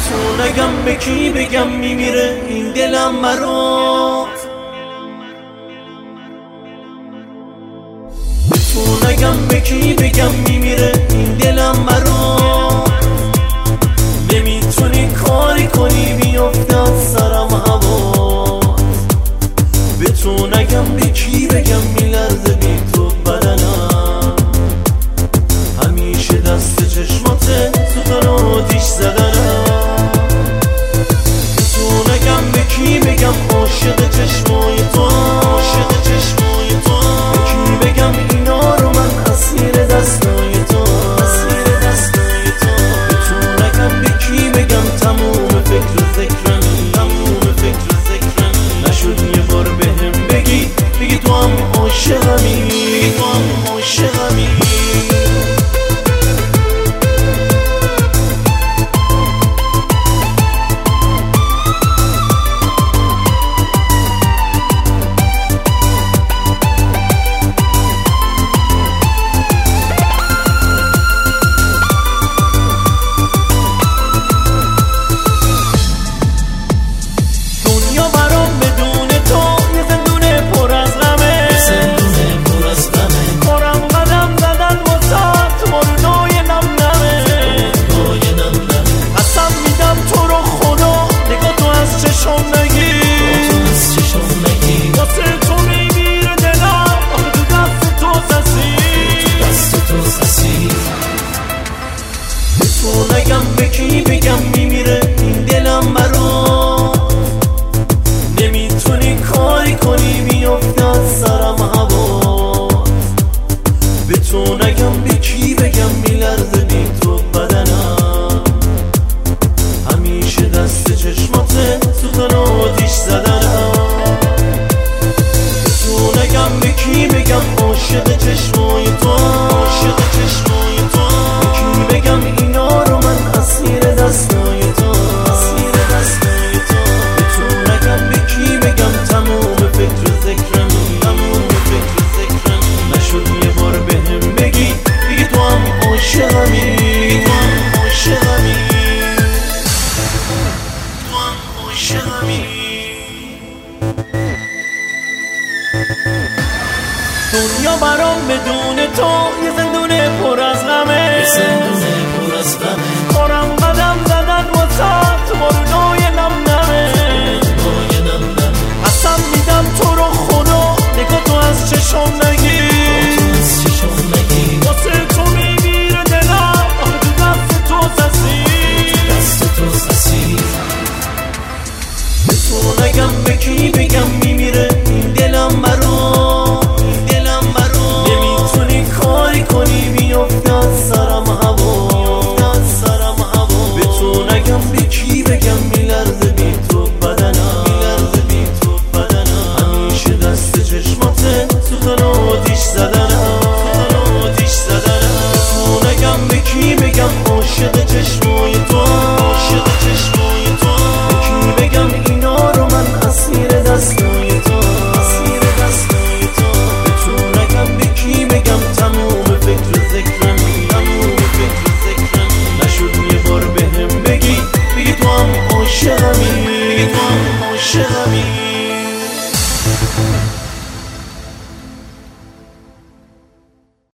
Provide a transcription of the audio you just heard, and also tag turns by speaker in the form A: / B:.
A: تو نگم به کی بگم میمیره این دلم برات، تو نگم به کی بگم میمیره این دلم برات. نمیتونی کاری کنی بیفته از سرم هوات، به تو نگم به کی بگم میلرزه بی تو بدنم. همیشه دست چشماته سوزن آتیش زدنم. به تو نگم به کی بگم عاشق چشمای تو، عاشق چشمای تو. به کی بگم اینا رو من اسیر دستای تو، اسیر دستای تو. به تو نگم به کی بگم تموم فکر و ذکرمی، تموم فکر و ذکرمی. نشد یه بار بهم بگی تو هم عاشقمی، بگی تو هم عاشقمی. تو نگم به کی بگم میمیره این دلم برات. نمیتونی کاری کنی بیفته از سرم هوات، به تو نگم به کی بگم میلرزه بی تو بدنم. همیشه دست چشماته سوزن آتیش زدنم. به تو نگم به کی بگم عاشق چشمای تو، عاشق چشمای تو. به کی بگم اینا رو من اسیر دستای تو، اسیر دستای تو. به تو نگم به کی بگم تموم فکر و ذکرمی، تموم فکر و ذکرمی. نشد یه بار بهم بگی تو هم عاشقمی، بگی تو هم عاشقمی، تو هم عاشقمی. دنیا برام بدون تو یه زندونه پر از غمه، یه زندونه پر از غمه. کارم قدم زدن واسه بارونای نم نمه، بارونای نم نمه. قسم میدم تو رو خدا نگاه تو از چشم نگیر، از چشم نگیر. واسه تو میمیره دلم آخه تو دست تو سسیر، تو دست تو سسیر. به تو نگم به کی بگم میمیره این دلم برات، نمیتونی کاری کنی بیفته از سرم هوات، از سرم هوات. به تو نگم به کی بگم میلرزه بی تو بدنم، میلرزه بی تو بدنم. همیشه دست چشماته سوزن آتیش زدنم، سوزن آتیش زدنم. به تو نگم به کی بگم عاشق چشمای تو،